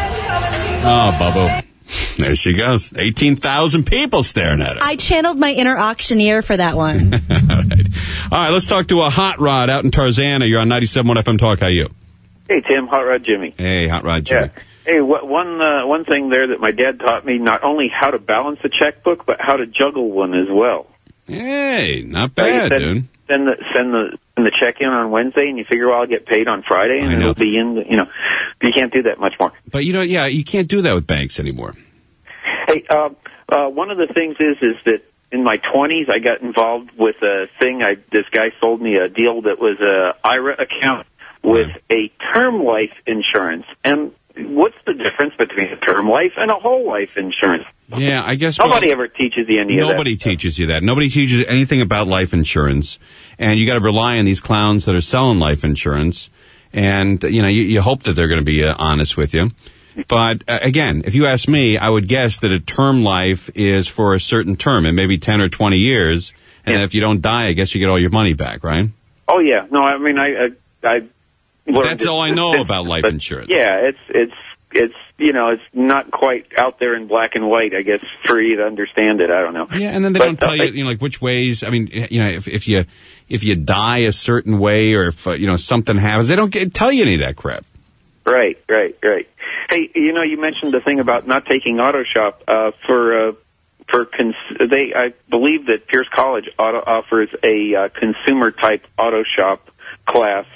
Oh, Bubba. There she goes. eighteen thousand people staring at her. I channeled my inner auctioneer for that one. All right. All right, let's talk to a Hot Rod out in Tarzana. You're on ninety-seven point one F M Talk. How are you? Hey, Tim, Hot Rod Jimmy. Hey, Hot Rod Jimmy. Yeah. Hey, wh- one uh, one thing there that my dad taught me, not only how to balance a checkbook, but how to juggle one as well. Hey, not So you bad, send, dude. Send the send the send the check in on Wednesday, and you figure, well, I'll get paid on Friday, and I know. it'll be in. The, you know, you can't do that much more. But you know, yeah, you can't do that with banks anymore. Hey, uh, uh, one of the things is is that in my twenties, I got involved with a thing. I this guy sold me a deal that was a I R A account with a term life insurance. And what's the difference between a term life and a whole life insurance? Yeah, I guess Nobody well, ever teaches you any of that. Nobody teaches you that. Nobody teaches you anything about life insurance, and you got to rely on these clowns that are selling life insurance. And you know, you, you hope that they're going to be uh, honest with you. But uh, again, if you ask me, I would guess that a term life is for a certain term, and maybe ten or twenty years. And Yeah. if you don't die, I guess you get all your money back, right? Oh yeah, no, I mean I I. I But learned that's it- all I know it- about life but, insurance. Yeah, it's it's it's you know it's not quite out there in black and white. I guess for you to understand it, I don't know. Yeah, and then they But, don't tell uh, you, you know, like which ways. I mean, you know, if if you if you die a certain way, or if uh, you know something happens, they don't get, tell you any of that crap. Right, right, right. Hey, you know, you mentioned the thing about not taking auto shop uh, for uh, for cons- they. I believe that Pierce College auto offers a uh, consumer type auto shop class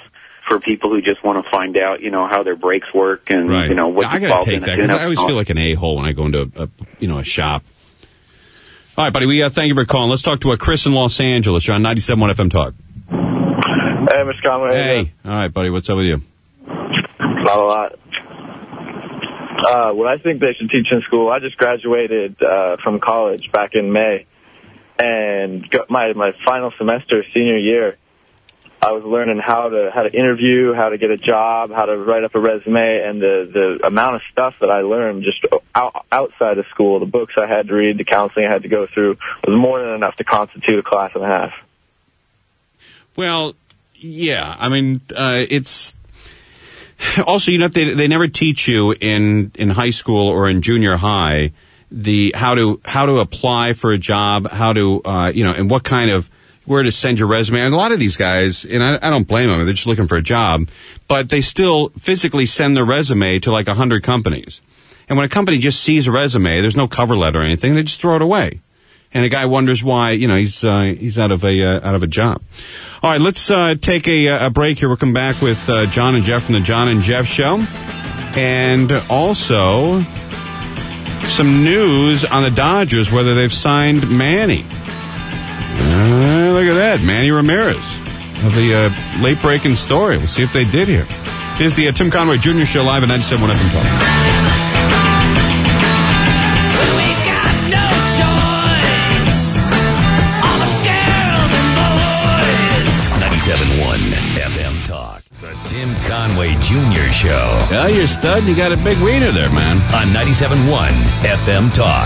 for people who just want to find out, you know, how their brakes work and, Right. you know, what's I gotta involved take in that a because tune-up I always and feel all. like an a-hole when I go into a, a you know a shop. All right, buddy. We uh, thank you for calling. Let's talk to a Chris in Los Angeles. You're on ninety-seven point one F M Talk. Hey, Mister Conway. Hey. All right, buddy. What's up with you? Not a lot. Uh, what I think they should teach in school, I just graduated uh, from college back in May, and got my, my final semester, senior year, I was learning how to how to interview, how to get a job, how to write up a resume, and the, the amount of stuff that I learned just out, outside of school, the books I had to read, the counseling I had to go through, was more than enough to constitute a class and a half. Well, yeah. I mean, uh, it's also, you know, they they never teach you in in high school or in junior high the how to how to apply for a job, how to uh, you know, and what kind of where to send your resume. And a lot of these guys, and I, I don't blame them, they're just looking for a job, but they still physically send their resume to like a hundred companies. And when a company just sees a resume, there's no cover letter or anything, they just throw it away. And a guy wonders why, you know, he's uh, he's out of a uh, out of a job. All right, let's uh, take a, a break here. We'll come back with uh, John and Jeff from the John and Jeff Show, and also some news on the Dodgers, whether they've signed Manny. Uh, look at that, Manny Ramirez of the uh, late breaking story. We'll see if they did here. Here's the uh, Tim Conway Junior Show live at ninety-seven point one F M Talk. ninety-seven point one F M Talk. The Tim Conway Junior Show. Yeah, you're a stud. You got a big wiener there, man. On ninety-seven point one F M Talk.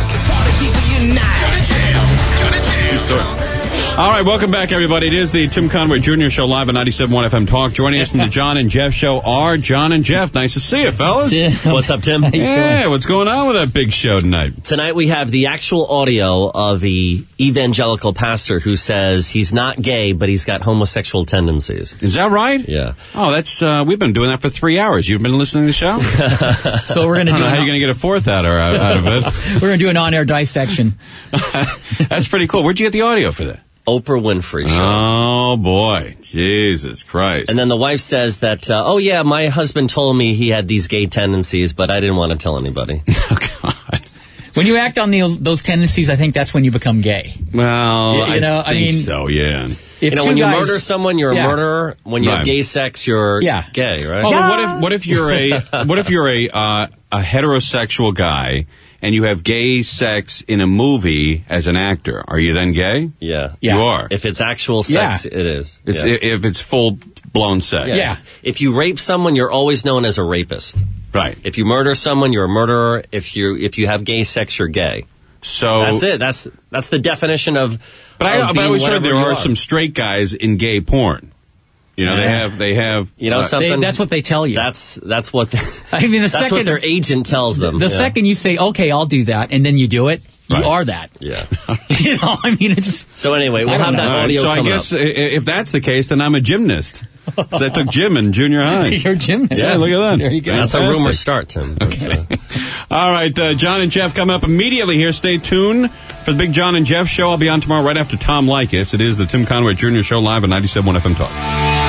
All right, welcome back, everybody. It is the Tim Conway Junior Show live at ninety-seven point one F M Talk. Joining us from the John and Jeff Show are John and Jeff. Nice to see you, fellas. What's up, Tim? Yeah, what's going on with that big show tonight? Tonight we have the actual audio of the evangelical pastor who says he's not gay, but he's got homosexual tendencies. Is that right? Yeah. Oh, that's uh, we've been doing that for three hours. You've been listening to the show? So we're going to I do don't know an how you're going to get a fourth out, or, out of it. We're going to do an on-air dissection. That's pretty cool. Where'd you get the audio for that? Oprah Winfrey Show. Oh, boy. Jesus Christ. And then the wife says that, uh, oh, yeah, my husband told me he had these gay tendencies, but I didn't want to tell anybody. Oh, God. When you act on those, those tendencies, I think that's when you become gay. Well, you, you know, I, I think mean, so, yeah. If you know, two when you guys, murder someone, you're yeah. a murderer. When you Right. have gay sex, you're Yeah. gay, right? Oh, but what if what if you're a what if you're a uh, a heterosexual guy and you have gay sex in a movie as an actor? Are you then gay? Yeah. You are. If it's actual sex, it is. It's yeah. if it's full blown sex. Yes. If you rape someone, you're always known as a rapist. Right. If you murder someone, you're a murderer. If you if you have gay sex, you're gay. So that's it. That's that's the definition of. But I, of but I being always heard whatever there you are some straight guys in gay porn. You know, they Yeah. have they have You know uh, something? They- that's what they tell you. That's that's what. The, I mean, the that's second what their agent tells them. The yeah. second you say, "Okay, I'll do that," and then you do it, you Right. are that. Yeah. You know, I mean, it's. So anyway, we'll I have don't that know. All right, audio so I coming guess up. i- if that's the case, then I'm a gymnast. Because I took gym in junior high. You're a gymnast. Yeah, look at that. There you go. That's how Fantastic. rumors start, Tim. Okay. All right, uh, John and Jeff coming up immediately here. Stay tuned for the Big John and Jeff Show. I'll be on tomorrow right after Tom Likas. It is the Tim Conway Junior Show live at ninety-seven point one F M Talk.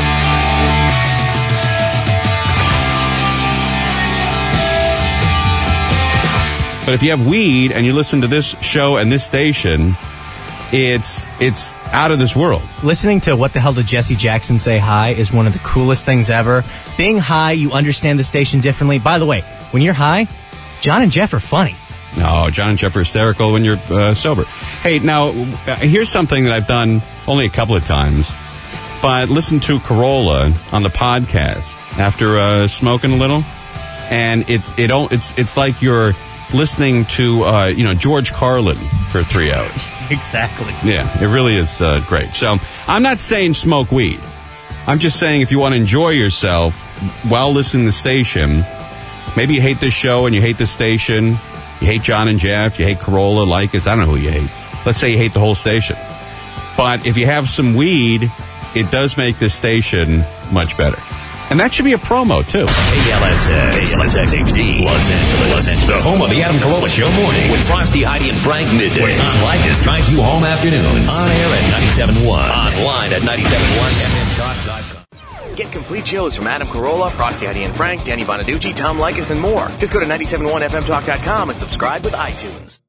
But if you have weed and you listen to this show and this station, it's it's out of this world. Listening to What the Hell Did Jesse Jackson Say Hi is one of the coolest things ever. Being high, you understand the station differently. By the way, when you're high, John and Jeff are funny. No, John and Jeff are hysterical when you're uh, sober. Hey, now, uh, here's something that I've done only a couple of times. But listen to Corolla on the podcast after uh, smoking a little, and it's it all it's it's like you're listening to uh, you know George Carlin for three hours. Exactly. Yeah, it really is uh, great. So I'm not saying smoke weed. I'm just saying if you want to enjoy yourself while listening to the station, maybe you hate this show and you hate this station, you hate John and Jeff, you hate Corolla, Likas, I don't know who you hate. Let's say you hate the whole station. But if you have some weed, it does make this station much better. And that should be a promo, too. K L S X, K L S X H D, Los Angeles. Los Angeles. The home of the Adam Carolla Show morning with Frosty, Heidi, and Frank midday. Where Tom Likas drives you home afternoons. On air at ninety-seven point one. Online at ninety-seven point one F M talk dot com. Get complete shows from Adam Carolla, Frosty, Heidi and Frank, Danny Bonaducci, Tom Likas, and more. Just go to nine seven one f m talk dot com and subscribe with iTunes.